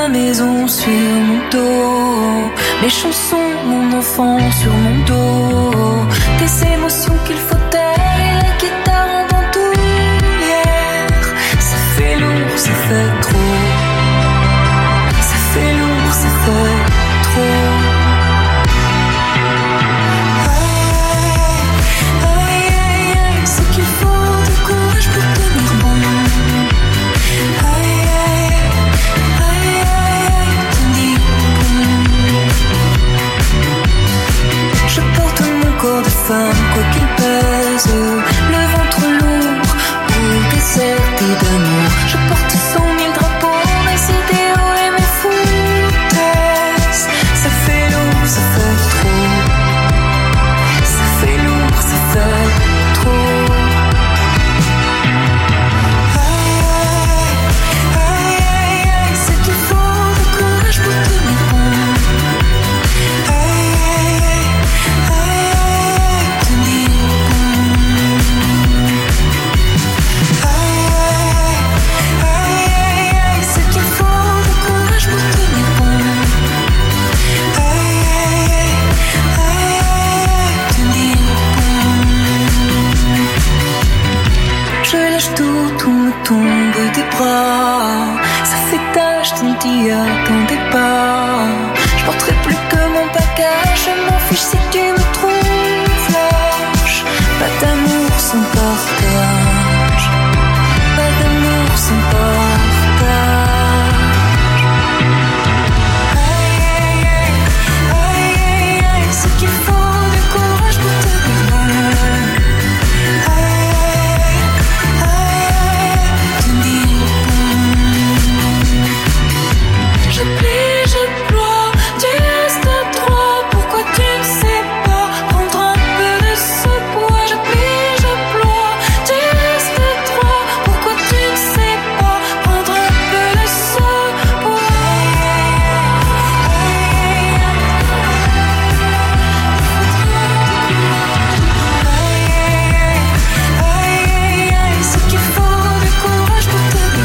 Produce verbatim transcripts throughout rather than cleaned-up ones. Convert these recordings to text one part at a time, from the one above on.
ma maison sur mon dos, mes chansons, mon enfant sur mon dos, des émotions qu'il faut taire et la guitare en bandoulière. Ça fait lourd, ça fait trop. Ça fait lourd, ça fait trop. Corps de femme, quoi qu'il pèse, le ventre lourd ou déserté d'amour. Je porte cent mille drapeaux, mes idéaux et mes foutaises. Ça fait lourd, ça fait trop. Ça fait lourd, ça fait trop. Aïe, aïe, aïe, aïe, c'est qu'il faut du courage pour tenir bon. Aïe, aïe, aïe. Tombe des bras, ça fait tâche, tu ne t'y attendais pas. Je porterai plus que mon bagage, je m'en fiche si tu me trouves lâche. Pas d'amour sans partage, pas d'amour sans partage. Aïe, aïe, aïe, aïe, aïe, aïe, c'est qu'il faut du courage pour te dire. Je plie, je ploie, tu restes à trois. Pourquoi tu ne sais pas prendre un peu de ce poids? Je plie, je ploie, tu restes à trois. Pourquoi tu ne sais pas prendre un peu de ce poids? Aïe, aïe, aïe, aïe, c'est qu'il faut du courage pour te dire.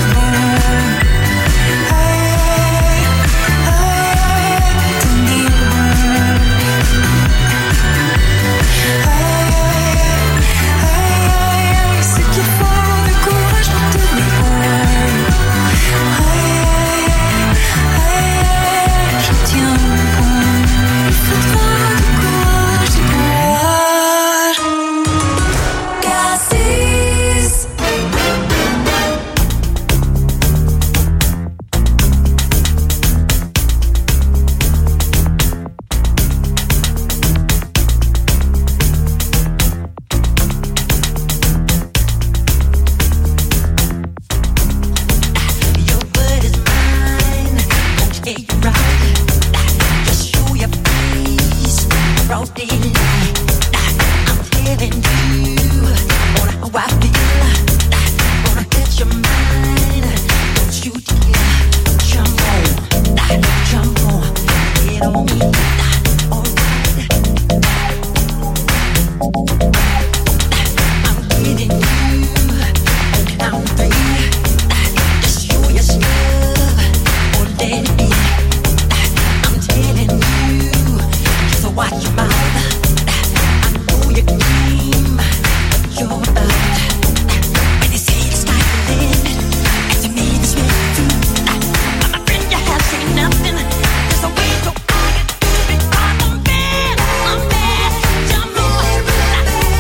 Nothing.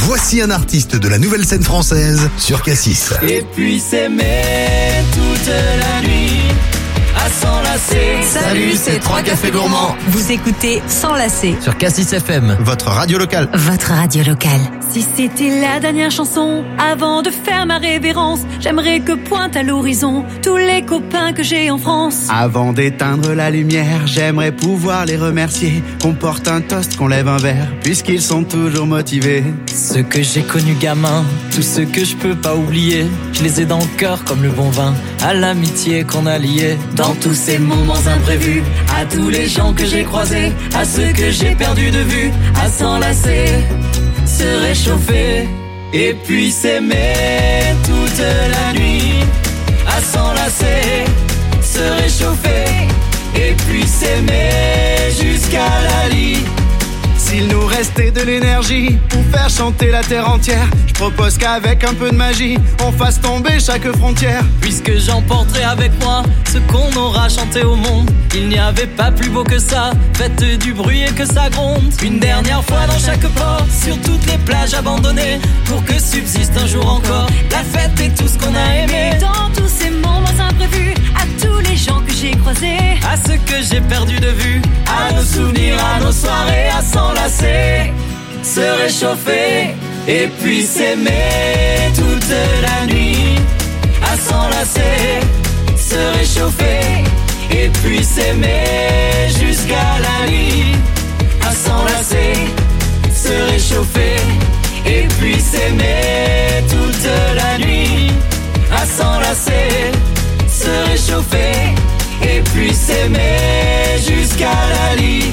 Voici un artiste de la nouvelle scène française sur Cassis. Et puis s'aimer toute la nuit à s'enlacer. Salut, c'est trois cafés gourmands. Vous écoutez Sans lasser Sur Cassis F M. Votre radio locale. Votre radio locale. Si c'était la dernière chanson, avant de faire ma révérence, j'aimerais que pointent à l'horizon tous les copains que j'ai en France. Avant d'éteindre la lumière, j'aimerais pouvoir les remercier, qu'on porte un toast, qu'on lève un verre, puisqu'ils sont toujours motivés. Ceux que j'ai connus gamins, tous ceux que je peux pas oublier, je les ai dans le cœur comme le bon vin, à l'amitié qu'on a liée. Dans tous ces moments imprévus, à tous les gens que j'ai croisés, à ceux que j'ai perdus de vue, à s'enlacer, se réchauffer, et puis s'aimer toute la nuit, à s'enlacer, se réchauffer, et puis s'aimer jusqu'à la lit. S'il nous restait de l'énergie pour faire chanter la terre entière, je propose qu'avec un peu de magie, on fasse tomber chaque frontière. Puisque j'emporterai avec moi ce qu'on aura chanté au monde, il n'y avait pas plus beau que ça, faites du bruit et que ça gronde. Une dernière fois dans chaque port, sur toutes les plages abandonnées, pour que subsiste un jour encore la fête et tout ce qu'on a aimé. Dans tous ces moments imprévus, à tous les gens que j'ai croisés, à ceux que j'ai perdus de vue, à nos souvenirs, à nos soirées, à s'enlacer, se réchauffer, et puis s'aimer toute la nuit, à s'enlacer, se réchauffer, et puis s'aimer jusqu'à la lit, à s'enlacer, se réchauffer, et puis s'aimer toute la nuit, à s'enlacer, se réchauffer, et puis s'aimer jusqu'à la lit.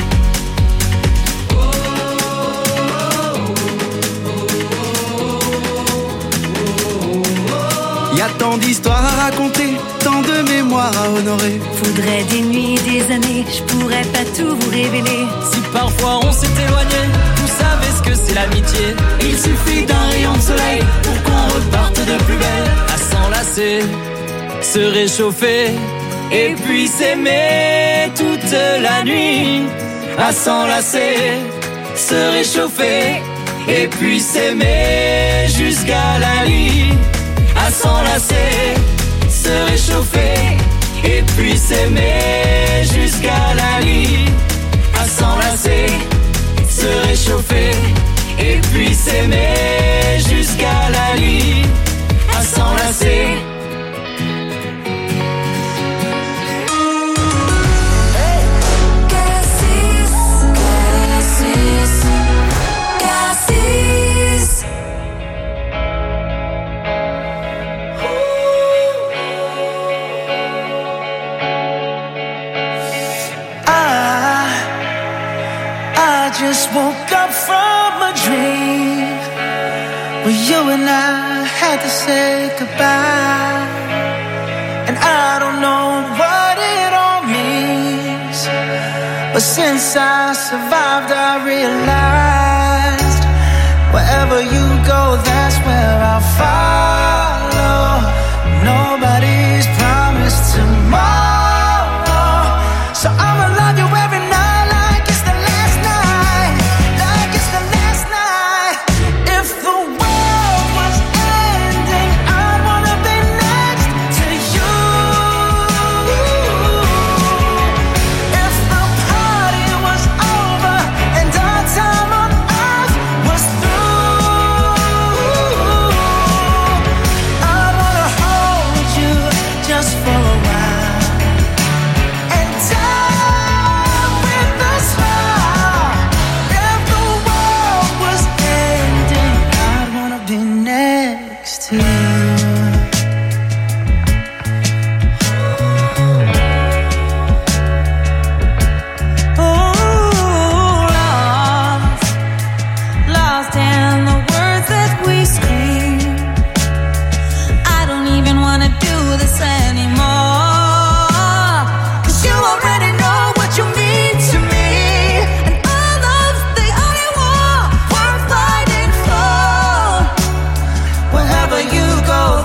Y a tant d'histoires à raconter, tant de mémoires à honorer. faudrait des nuits, des années, je pourrais pas tout vous révéler. Si parfois on s'est éloigné, vous savez ce que c'est l'amitié. Il suffit d'un rayon de soleil pour qu'on reparte de plus belle, à s'enlacer, se réchauffer, et puis s'aimer toute la nuit, à s'enlacer, se réchauffer, et puis s'aimer jusqu'à la lit, à s'enlacer, se réchauffer, et puis s'aimer jusqu'à la lit, à s'enlacer, se réchauffer, et puis s'aimer jusqu'à la lit, à s'enlacer. Just woke up from a dream where you and I had to say goodbye, and I don't know what it all means, but since I survived I realized wherever you go, that's where I'll follow. Nobody's promised tomorrow, so I'ma love you every night. You go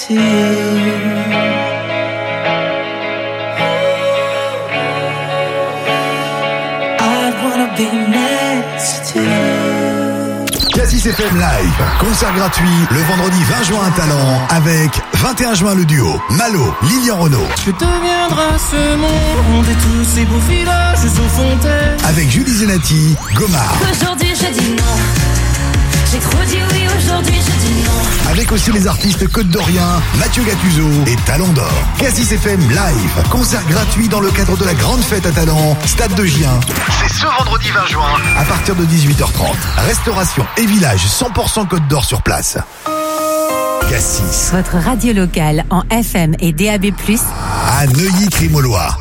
to you. I'd wanna be next to you. Cassis F M Live, concert gratuit le vendredi vingt juin à Talent avec vingt et un juin le duo Malo, Lilian Renaud. Que deviendra ce monde et tous ces beaux villages aux fontaines. Avec Julie Zenati, Gomard. Aujourd'hui je dis non. J'ai trop dit oui, aujourd'hui je dis non. Avec aussi les artistes Côte d'Orient, Mathieu Gattuso et Talent d'Or. Cassis F M Live, concert gratuit dans le cadre de la grande fête à Talent, Stade de Gien. C'est ce vendredi vingt juin à partir de dix-huit heures trente. Restauration et village cent pour cent Côte d'Or sur place. Cassis. Votre radio locale en F M et D A B plus, à Neuilly-Crimolois.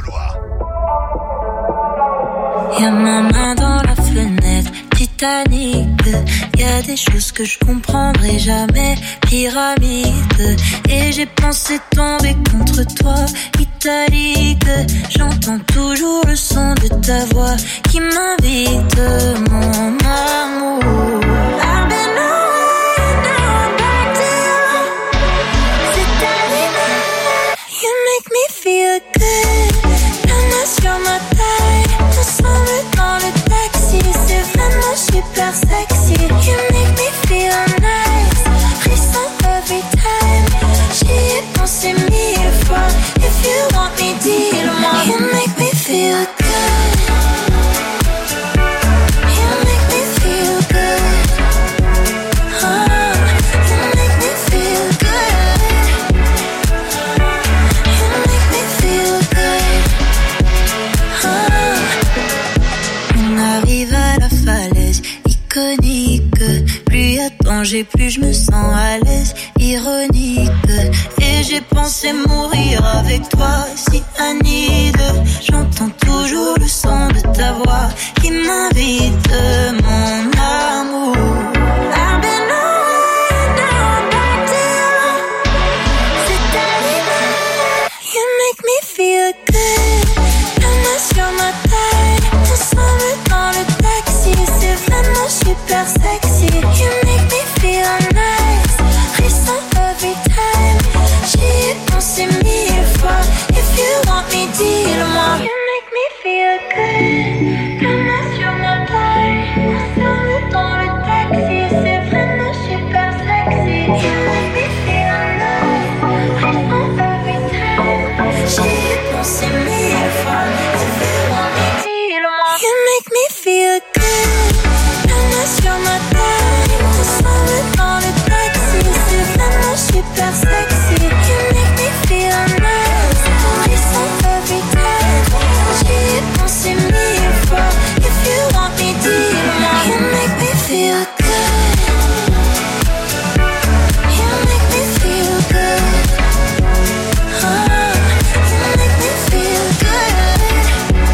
Y'a ma main dans la fenêtre, Titanic. Y'a des choses que je comprendrai jamais, pyramide. Et j'ai pensé tomber contre toi, italique. J'entends toujours le son de ta voix qui m'invite, mon amour. I've been away, now I'm back to you. C'est terminé, you make me feel good. La main sur ma taille, ensemble dans le taxi, c'est vraiment super sexy. You make me feel nice, frisson every time. J'y ai pensé mille fois. If you want me, dis-le-moi. You make me feel good. You make me feel good. Oh, you make me feel good. You make me feel good. Oh. On arrive à la falaise iconique. Plus y a danger, plus je me sens à l'aise, ironique. Et j'ai pensé mourir avec toi, si Anide. J'entends toujours le son de ta voix qui m'invite, mon amour. I've been away, now I'm back to you. C'est terminé, you make me feel good. La main sur ma taille, ensemble dans le taxi, c'est vraiment super sexy. You make me feel nice, frisson every time. J'y ai pensé mille fois. If you want me, dis-le-moi. You make me feel good. La main sur ma taille, ensemble dans le taxi, c'est vraiment super sexy. You make me feel nice, frisson every time. J'y ai pensé mille fois. If you want me, dis-le-moi. You make me feel good. La main sur ma taille, ensemble dans le taxi, c'est vraiment super sexy. You make me feel nice, frisson every time. J'y ai pensé mille fois. If you want me, dis-le-moi. You make me feel good. You make me feel good. Oh, you make me feel good.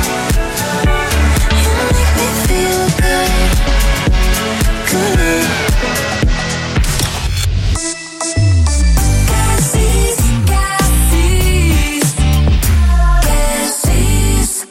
You make me feel good. Good. Cassis, Cassis, Cassis.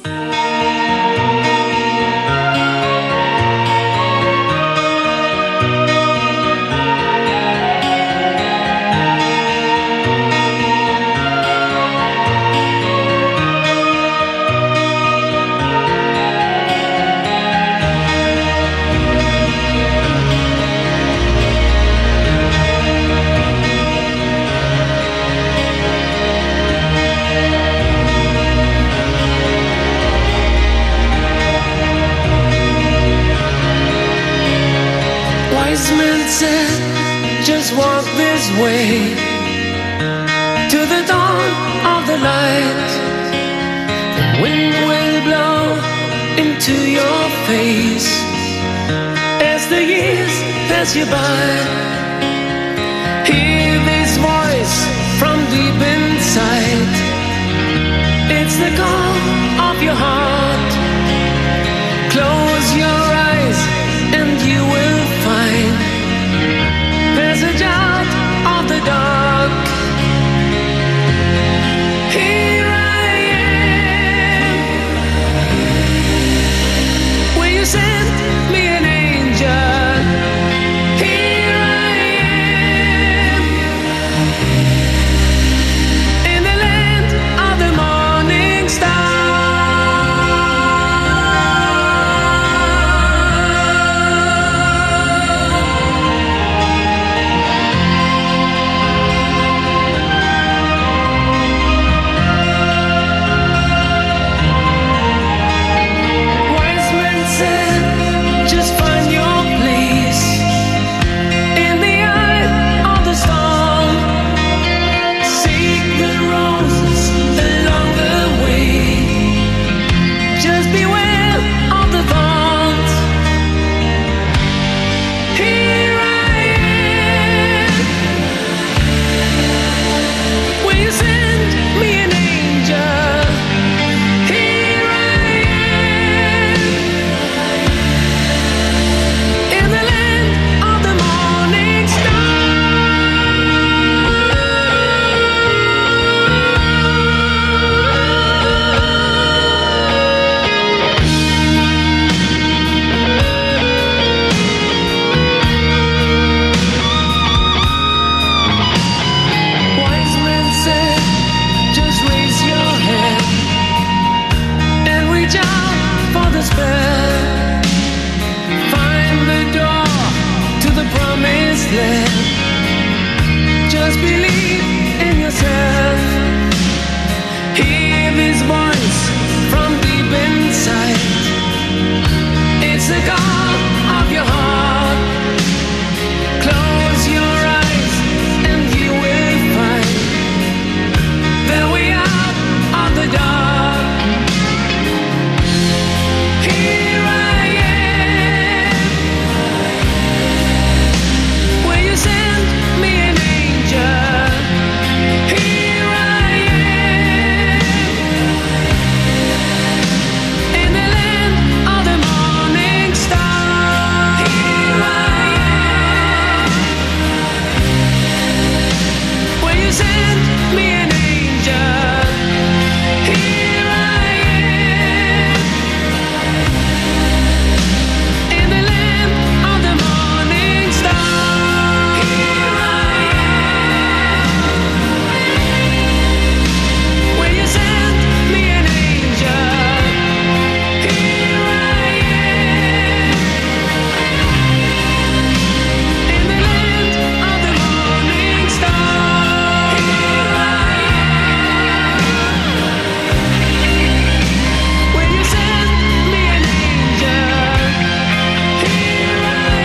Wise men said, just walk this way to the dawn of the light. The wind will blow into your face as the years pass you by. Hear this voice from deep inside. It's the call of your heart. Close your eyes and you will find passage out of the dark. Here I am. Will you send me an angel? Here I am. promised land. Just believe in yourself. Hear this voice from deep inside. It's the call of your heart. Close your eyes and you will find the way out of the dark. Here I am. Will you send me an angel? Here I am. In the land of the morning star. Here I am. Will you send me an angel? Here I am. In the land of the morning star. Here I am. Will you send me an angel? Here I am. In the land of the morning star. Here I am. Will you send me an angel? Here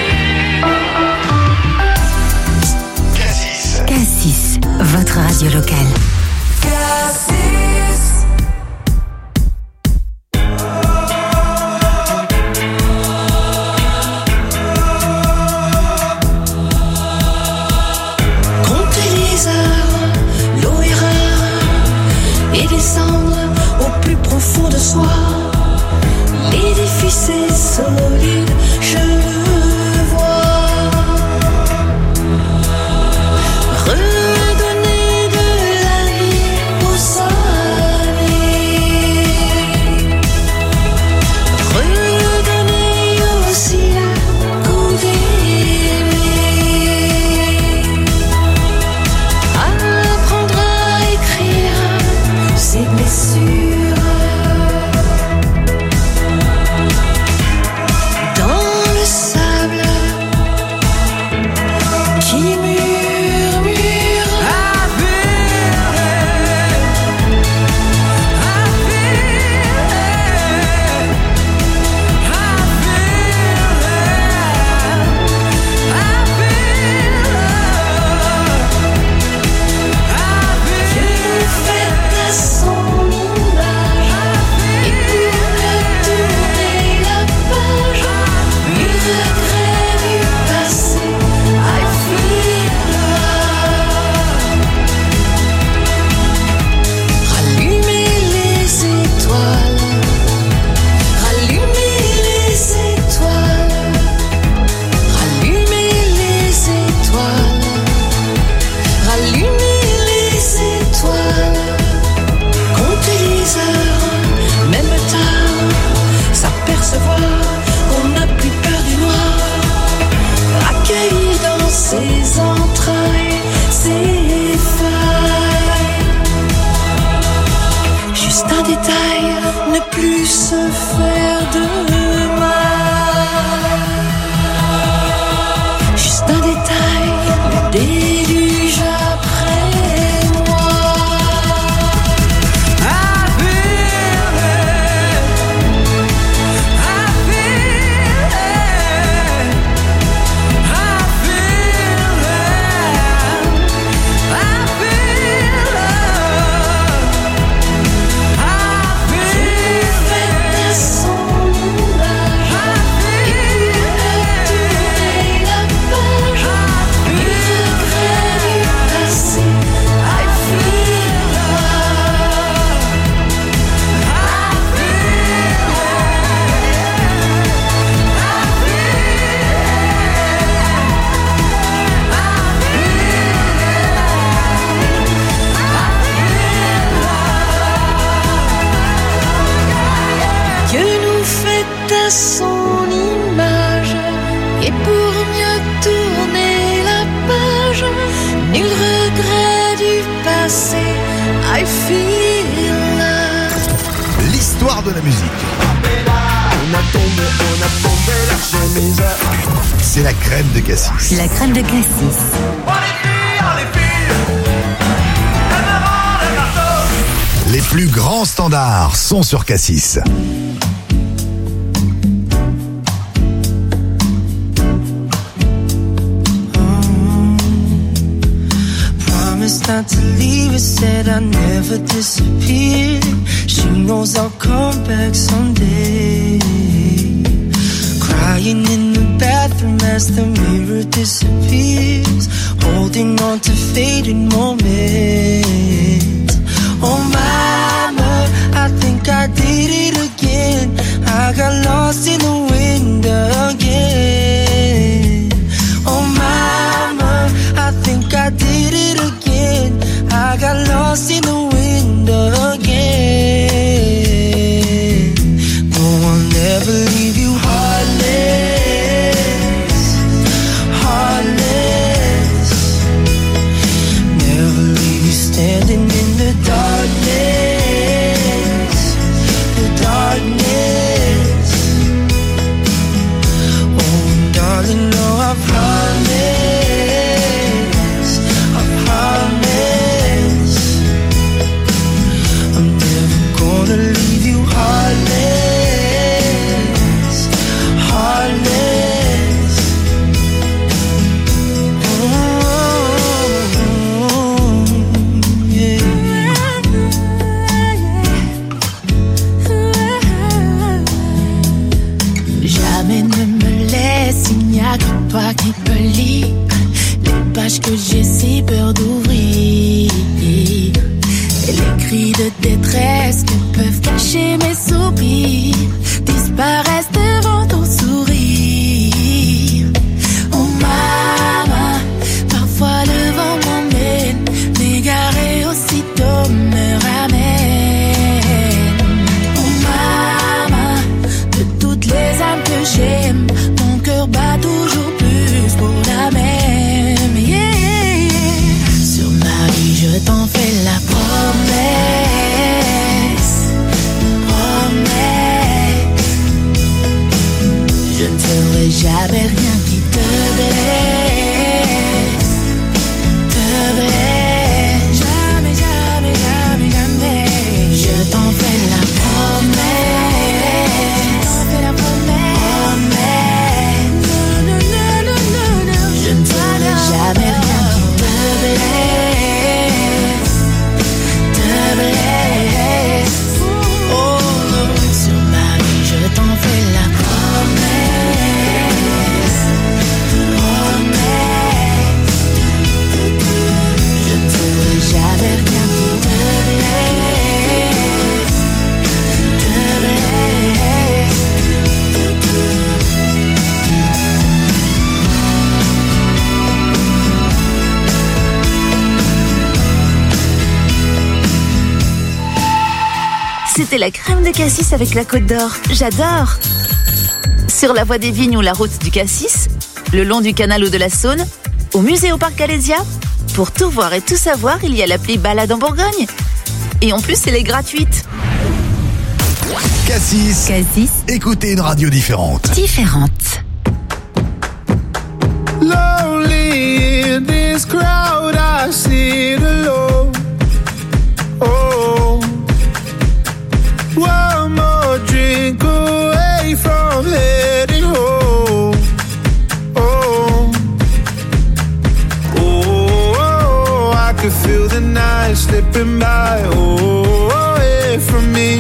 I am. Cassis, votre radio locale. Compter les heures, l'eau est rare, et descendre au plus profond de soi. L'édifice est solide, je le vois. Redonner de la vie au soleil. Redonner aussi le goût d'aimer. Apprendre à écrire ses blessures. Dans le sable qui murmure. I feel it. I feel it. I feel it. I feel it. Que nous faites à son image. Et pour ne tourner la page, nul regret du passé. I feel love. Rallumer les étoiles. Rallumer les étoiles. Rallumer les étoiles. Rallumer les étoiles. Compter les heures, même tard, s'apercevoir qu'on n'a plus peur du noir. Accueillir dans ses entrailles ses failles. Juste un détail, ne plus se faire de mal. Juste un détail, le déluge après moi. I feel it. I feel it. I feel it. I feel it. I feel it. À son image. Et pour ne tourner la page, nul regret du passé. I feel love. I feel Que nous faites à son image, et pour mieux tourner la page, nul regret du passé. I feel love. L'histoire de la musique. On a tombé, on a tombé la chemise. C'est la crème de Cassis. La crème de Cassis. Les plus grands standards sont sur Cassis. Promised not to leave her, said I never disappear. She knows I'll come back someday. Crying in the bathroom as the mirror disappears, holding on to fading moments. Oh mama, I think I did it again. I got lost in the wind again. Oh mama, I think I did it again. I got lost in the wind again. No, I'll never leave you heartless, heartless. Never leave you standing in the darkness, the darkness. Oh, darling, no, I promise, I promise, I'm never gonna leave you heartless, heartless. Oh, yeah. Jamais ne me laisse, il n'y a que toi qui peux lire les pages que j'ai si peur d'ouvrir. Et les cris de détresse que peuvent cacher mes soupirs disparaissent devant ton sourire. Oh mama, parfois le vent m'emmène, m'égarer aussitôt me ramène. Oh mama, de toutes les âmes que j'aime, mon cœur bat toujours plus pour la même. Yeah, yeah, yeah. Sur ma vie, je t'en fais la promesse, promesse. Je ne ferai jamais rien qui te blesse, te blesse. Jamais, jamais, jamais, jamais. Je t'en fais la promesse, je t'en fais la promesse. Non, non, non, non, non, non. Je ne ferai jamais rien qui te blesse, te blesse. Oh, sur ma vie, je t'en fais la promesse, promesse. Je ne ferai jamais rien qui te blesse, te blesse. C'était la crème de Cassis avec la Côte d'Or. J'adore. Sur la voie des Vignes ou la route du Cassis, le long du canal ou de la Saône, au musée au parc Alésia. Pour tout voir et tout savoir, il y a l'appli Balade en Bourgogne. Et en plus, elle est gratuite. Cassis, Cassis, écoutez une radio différente. différente. Lonely in this crowd, I sit alone. Oh, one more drink away from heading home. Oh, oh, I could feel the night slipping by. Oh, away from me.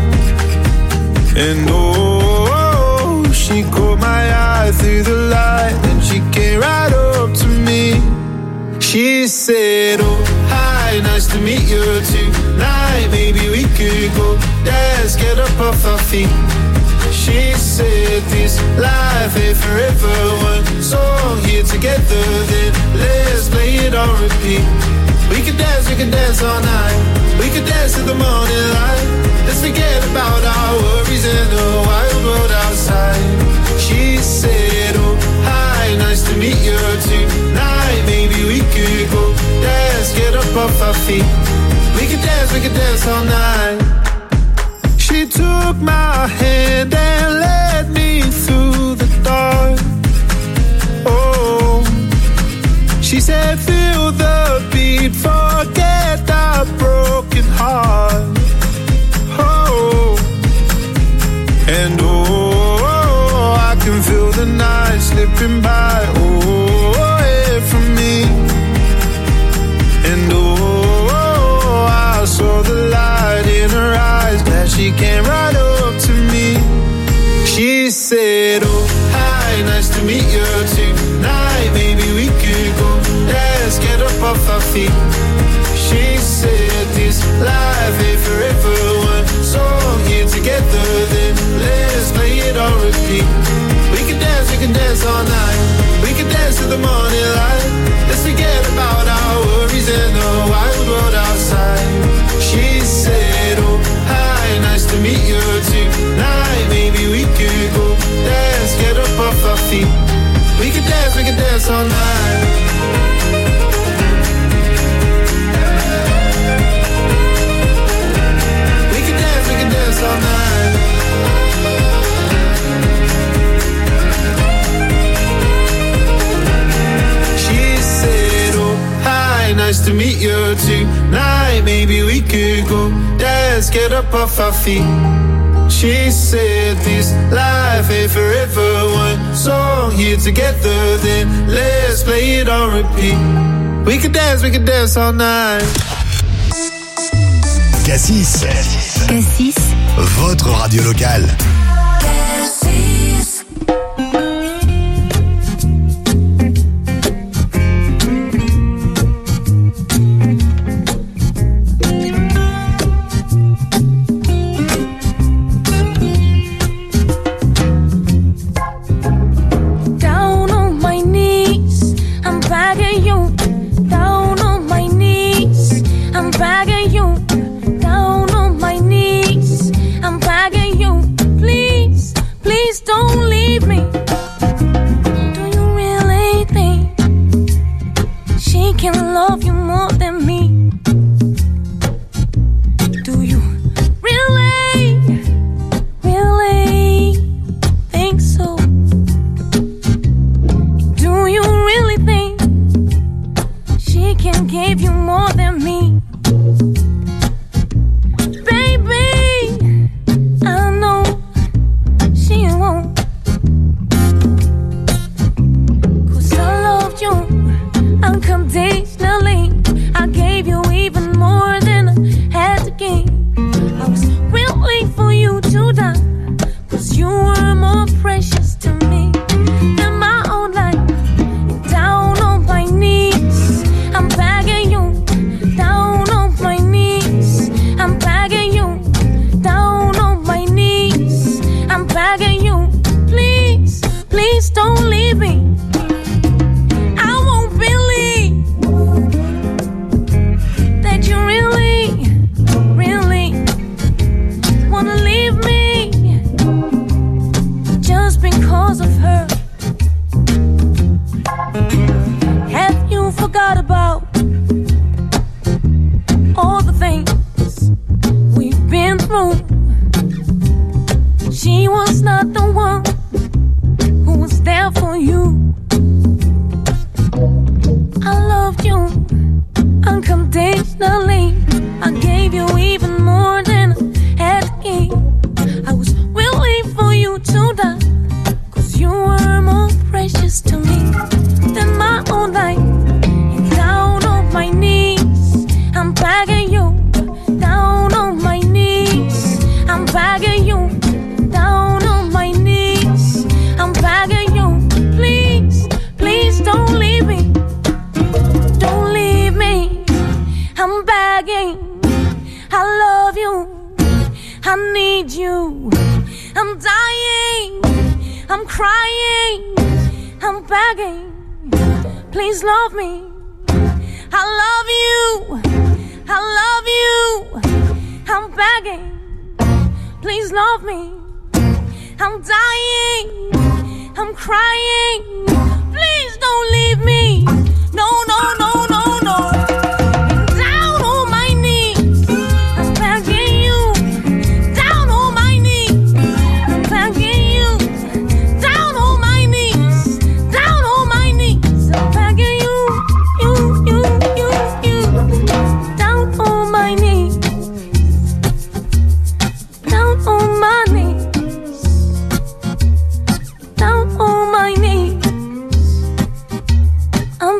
And oh, she caught my eye through the light, and she came right up to me. She said, oh, hi, nice to meet you tonight. Maybe we could go dance, get up off our feet. She said this life ain't forever. One song here together, then let's play it on repeat. We could dance, we could dance all night. We could dance to the morning light. Let's forget about our worries and the wild world outside. She said, oh, hi, nice to meet you tonight. Maybe we could go dance, get up off our feet. We could dance, we could dance all night. She took my hand and led me through the dark. Oh, she said, feel the beat, forget the broken heart. Oh, and oh, I can feel the night slipping by. Oh, away from me. And oh, I saw the light in her eyes, that she came right up to me. She said, oh, hi, nice to meet you tonight. Maybe we could go, let's get up off our feet. She said, this life ain't forever, one song here together, then let's play it on repeat. We can dance, we can dance all night. We can dance to the morning light. Let's forget about our worries and the wild world outside. She said, oh, hi, nice to meet you tonight. Maybe we could go dance, get up off our feet. We can dance, we can dance all night. We can dance, we can dance all night. She said, oh, hi, nice to meet you tonight. Maybe we could go dance, get up off our feet. She said, this life ain't forever, one song here together, then let's play it on repeat. We can dance, we can dance all night. Cassis. Cassis. Votre radio locale. Cassis. Down on my knees, I'm begging you. Down on my knees, I'm begging you. Down on my knees, I'm begging you. Please, please don't leave me. Do you really think she can love you more than me? Do you really, really think so? Do you really think she can give you more than me? Baby, I know she won't. 'Cause I loved you unconditionally. I gave you even more than I had to give. I was willing for you to die, 'cause you were more precious to me than my own life. Down on my knees, I'm begging you. Down on my knees, I'm begging you. Down on my knees, I'm begging you. Please, please don't leave me. I won't believe that you really, really wanna leave me just because of her. Have you forgot about all the things we've been through? She was not the one who was there for you. I loved you unconditionally. I gave you even more than I had to give. I was willing for you to die, 'cause you were more precious to me than my own life. And down on my knees, I'm begging you. Down on my knees, I'm begging you. Down on my knees, I'm begging you. Please, please don't leave me. Don't leave me. I'm begging. I love you. I need you. I'm dying. I'm crying. I'm begging. Please love me. I love you. I love you. I'm begging. Please love me. I'm dying. I'm crying. Please don't leave me. No, no, no, no, no. Down on my knees, I'm begging you. Down on my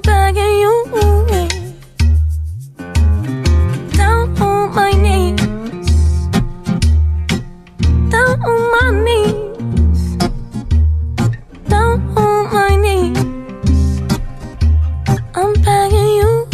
begging you. Down on my knees. Down on my knees. Down on my knees. I'm begging you.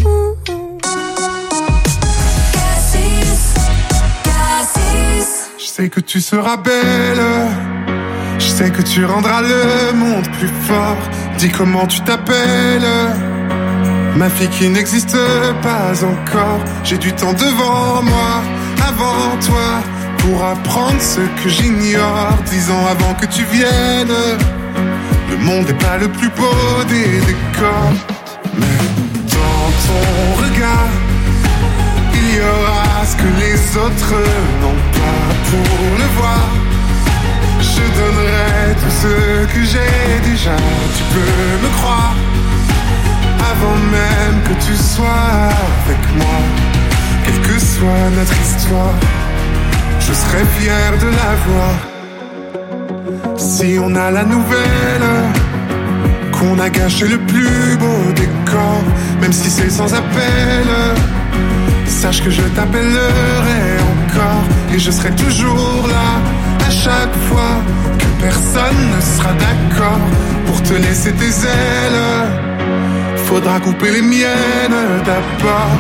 Cassis, Cassis. Je sais que tu seras belle. Je sais que tu rendras le monde plus fort. Dis comment tu t'appelles. Ma fille qui n'existe pas encore. J'ai du temps devant moi, avant toi, pour apprendre ce que j'ignore. Dix ans avant que tu viennes. Le monde n'est pas le plus beau des décors, mais dans ton regard, il y aura ce que les autres n'ont pas. Pour le voir, je donnerai tout ce que j'ai déjà. Tu peux me croire, avant même que tu sois avec moi. Quelle que soit notre histoire, je serai fier de la voir. Si on a la nouvelle qu'on a gâché le plus beau décor, même si c'est sans appel, sache que je t'appellerai encore. Et je serai toujours là, à chaque fois que personne ne sera d'accord pour te laisser tes ailes. Faudra couper les miennes d'abord.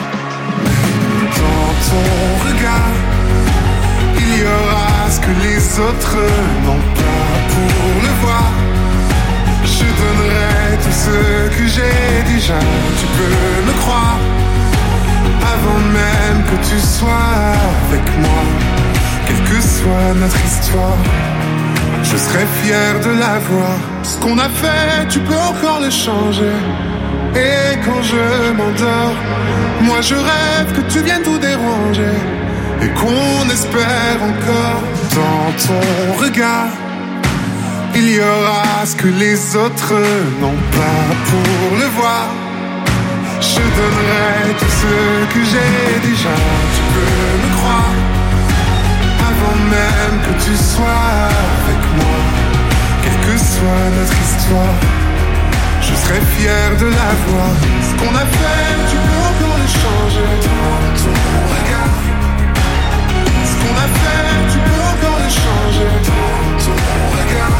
Dans ton regard, il y aura ce que les autres n'ont pas. Pour le voir, je donnerai tout ce que j'ai déjà. Tu peux me croire, avant même que tu sois avec moi. Quelle que soit notre histoire, je serai fier de la voir. Ce qu'on a fait, tu peux encore le changer. Et quand je m'endors, moi je rêve que tu viennes tout déranger. Et qu'on espère encore. Dans ton regard, il y aura ce que les autres n'ont pas. Pour le voir, je donnerai tout ce que j'ai déjà. Tu peux me croire, avant même que tu sois avec moi. Quelle que soit notre histoire, je serai fier de la voir. Ce qu'on a fait, tu peux encore le changer. Dans ton regard, ce qu'on a fait, tu peux encore le changer. Dans ton regard,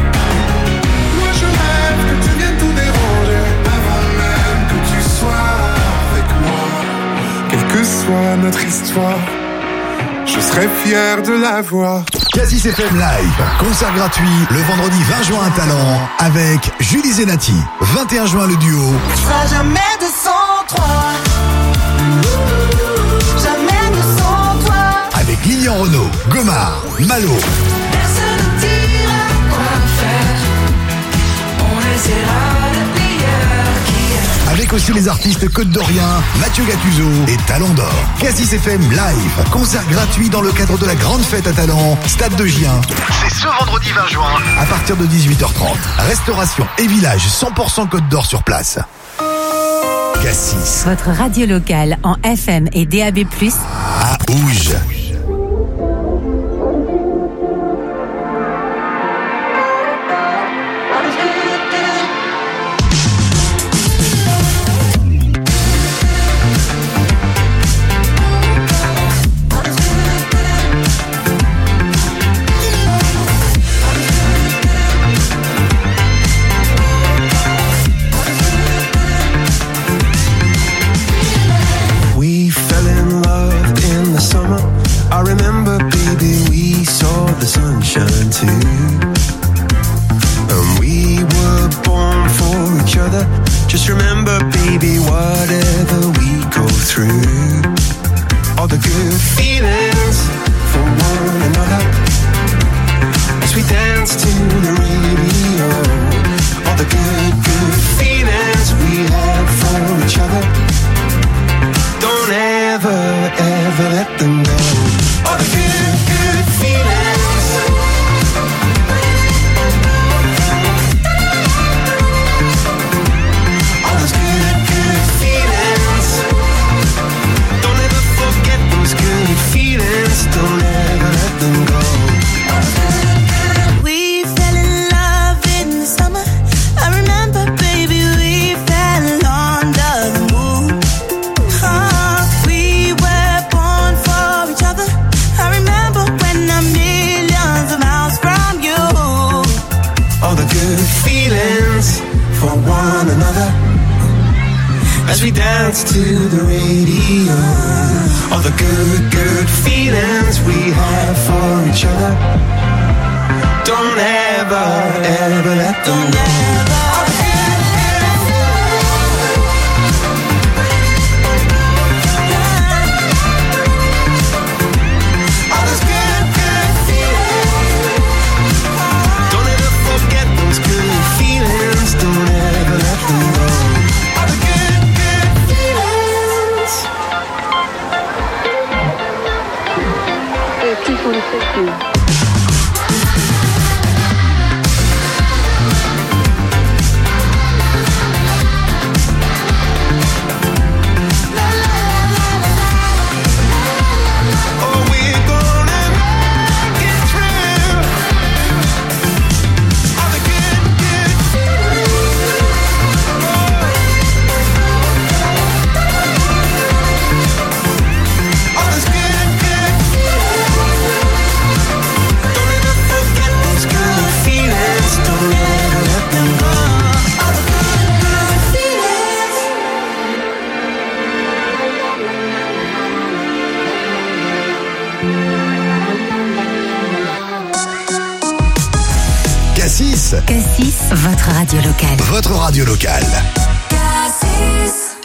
moi je rêve que tu viennes tout déranger. Avant même que tu sois avec moi. Quelle que soit notre histoire, je serai fier de la voir. Cassis F M Live, concert gratuit le vendredi vingt juin à Talent avec Julie Zenati. vingt et un juin le duo. Je serai jamais de sans toi. Jamais de sans toi. Avec Lilian Renaud, Gomard, Malo. Personne ne dira quoi faire. On essaiera le meilleur qui est. Avec aussi les artistes Côte d'Orient, Mathieu Gattuso et Talent d'Or. Cassis F M Live, concert gratuit dans le cadre de la grande fête à Talent, Stade de Gien. C'est ce vendredi vingt juin, à partir de dix-huit heures trente. Restauration et village cent pour cent Côte d'Or sur place. Cassis. Votre radio locale en F M et D A B plus, à Ouge. We fell in love in the summer. as we dance to the radio. All the good, good feelings we have for each other. Don't ever, ever let them go. Cassis, votre radio locale. Votre radio locale. Cassis.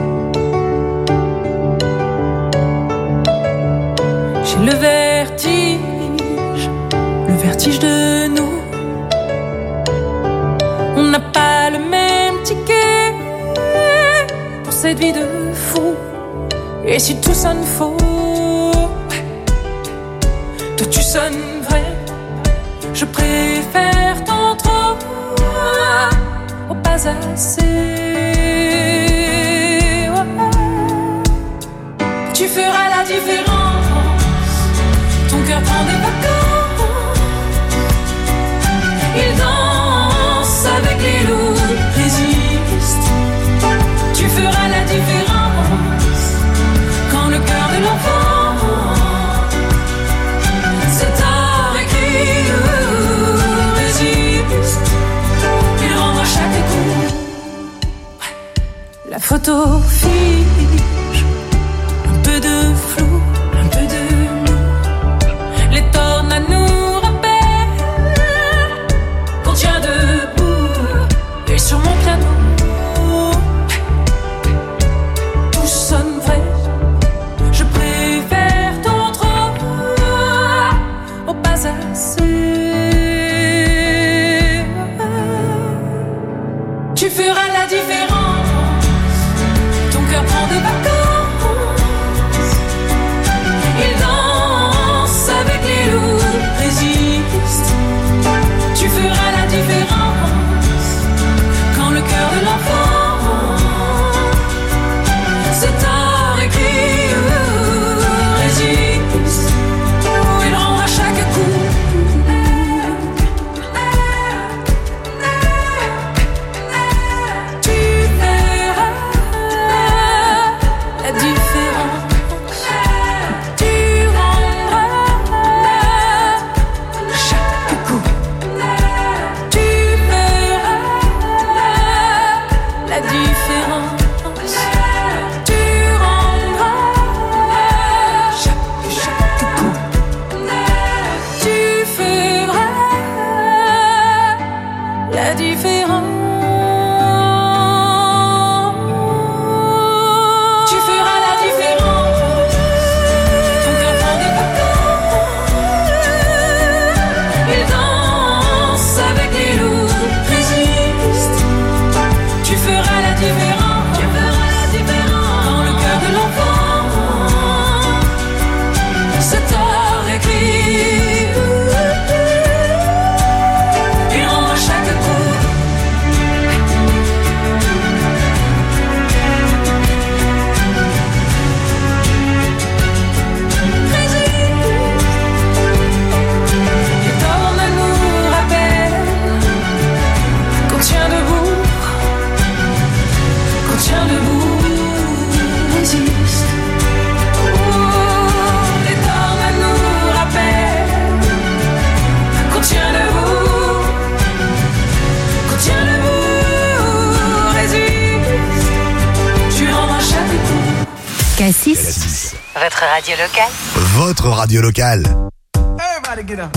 J'ai le vertige, le vertige de nous. On n'a pas le même ticket pour cette vie de fou. Et si tout sonne faux, toi tu sonnes vrai. Je préfère tant trop au pas assez. Tu feras la différence. Ton cœur prend des vacances. Il danse avec les loups, résiste. Tu feras la différence quand le cœur de l'enfant c'est tard écrit. Il rend à chaque coup. La photo fige, un peu de flou, un peu de nous. Les tornades nous rappellent qu'on tient debout. Et sur mon piano, tout sonne vrai. Je préfère tant trop au pas assez. Tu feras la différence. Ton cœur prend des vacances. Il danse Cassis. Cassis. Votre radio locale. Votre radio locale. Everybody get up.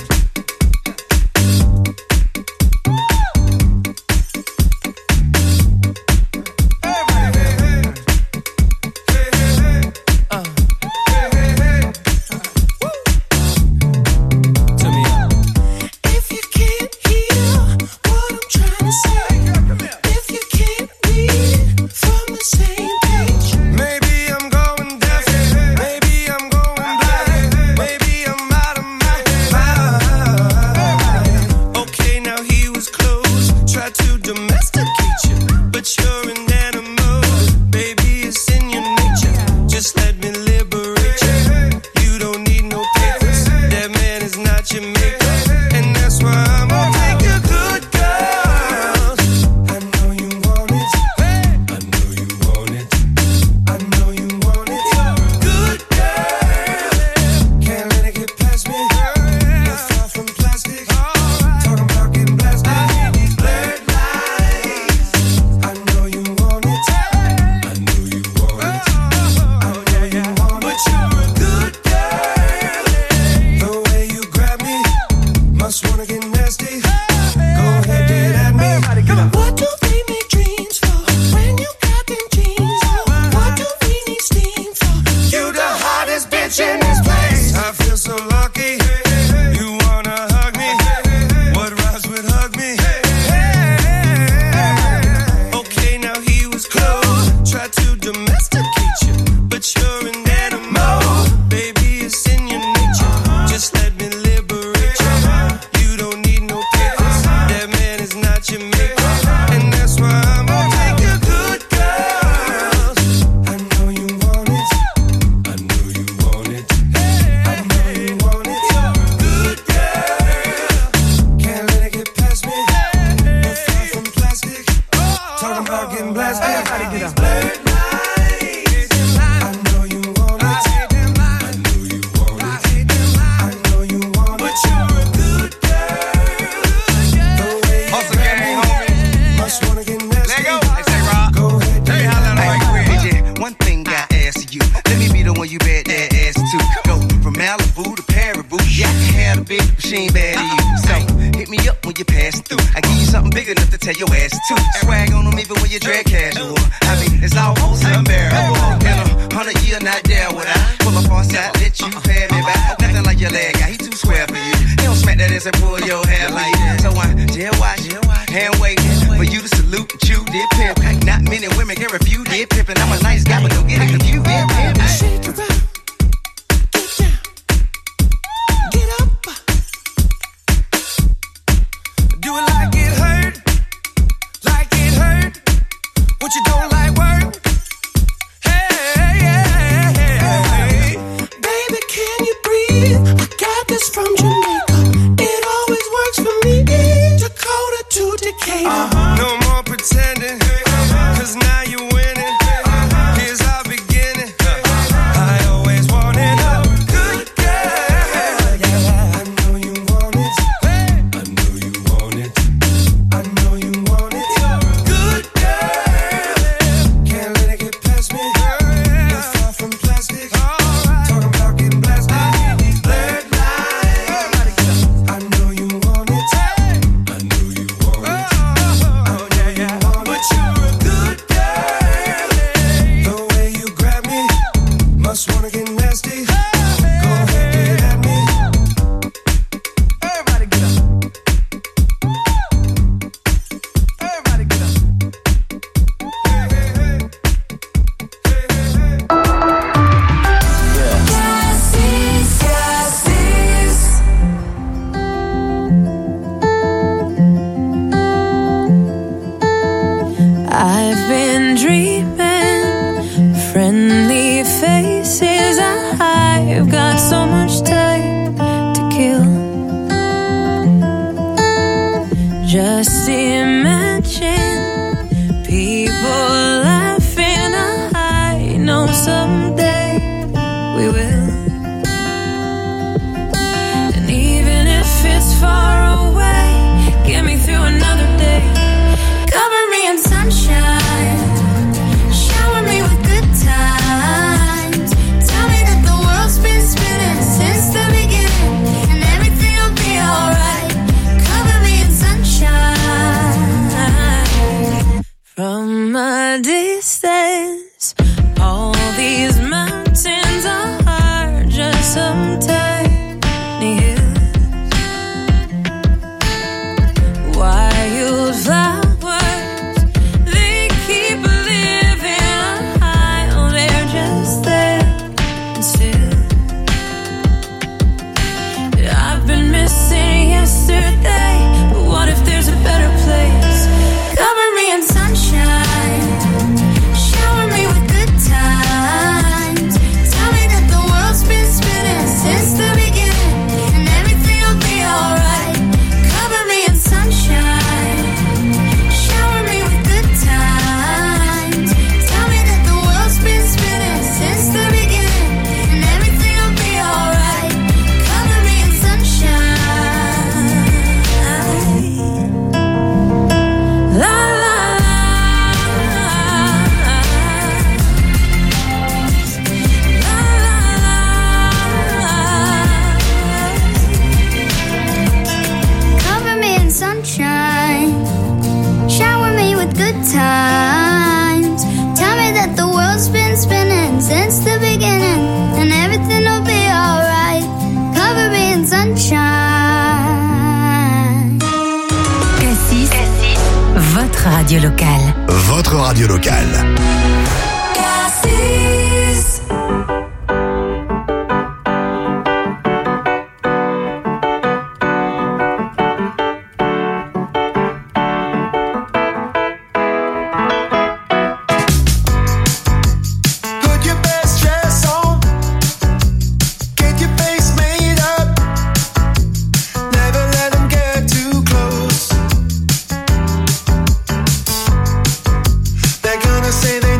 Just imagine people laughing. I know someday we will. And even if it's far away, get me through another day. Cover me in sunshine, shower me with good times. pieces. All these mountains are just some tiny hills. Wildflowers, they keep living on high. Oh, they're just there and still. I've been missing yesterday, but what if there's a better place? Cover me in sunshine, shower me with good times. Tell me that the world's been spinning since the beginning, and everything will be alright. Cover me in sunshine, shower me with good times. Tell me that the world's been spinning since the beginning, and everything will be alright. Cover me in sunshine. La la Cover me in sunshine, shower me with good times. Tell me that the world's been spinning since the beginning, and everything will be alright. Cover me in sunshine. Cassis, votre radio locale. Votre radio locale. Cassis. Put your best dress on, get your face made up. Never let them get too close. They're gonna say they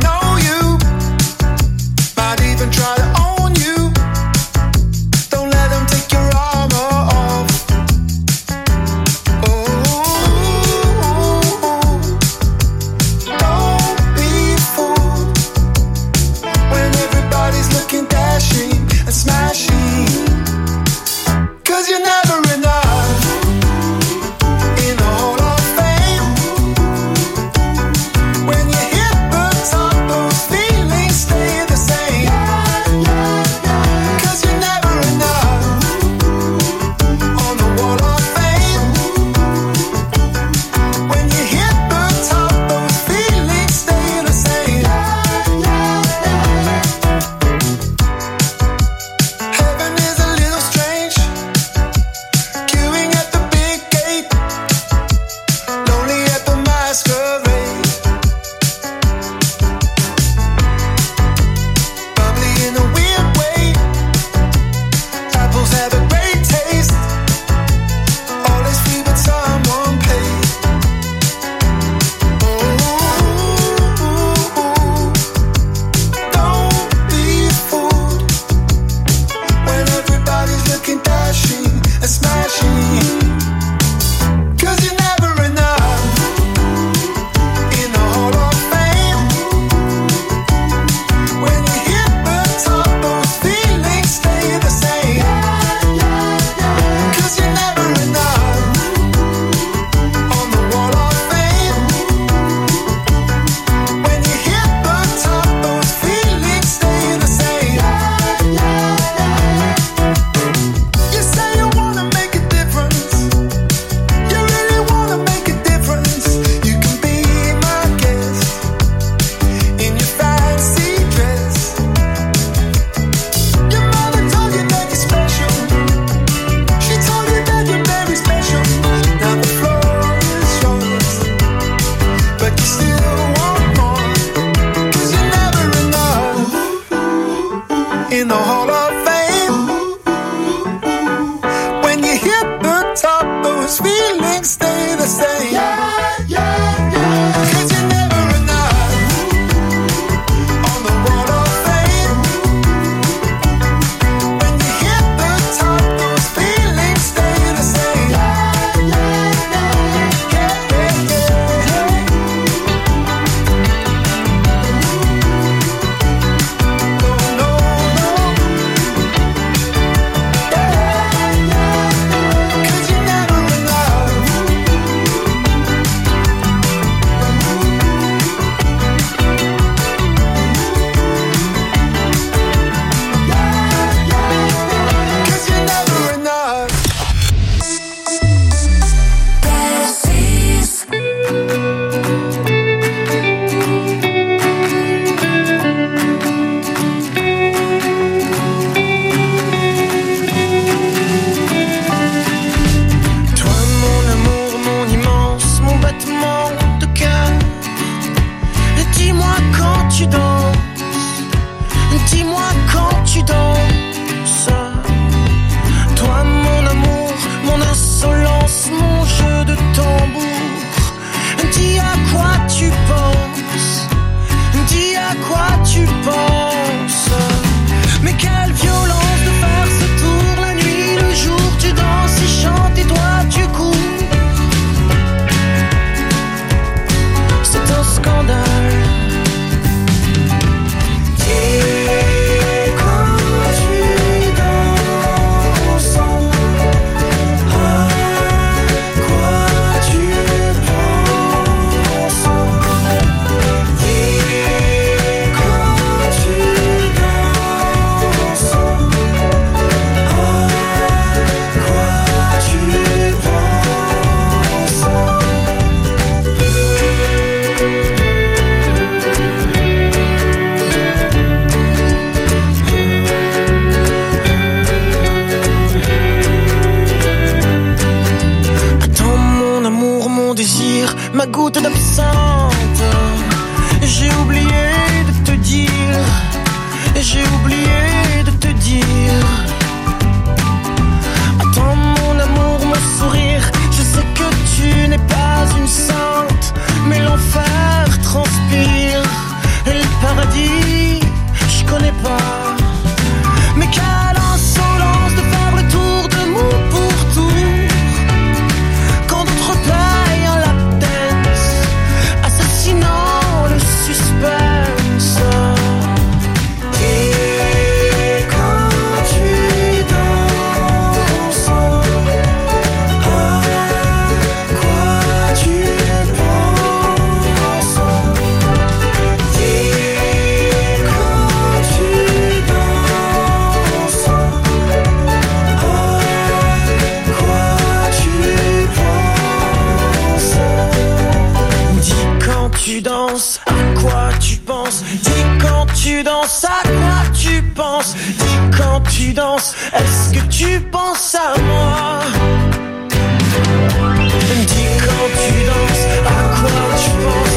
quand tu danses, à quoi tu penses? Dis quand tu danses, est-ce que tu penses à moi? Dis quand tu danses, à quoi tu penses?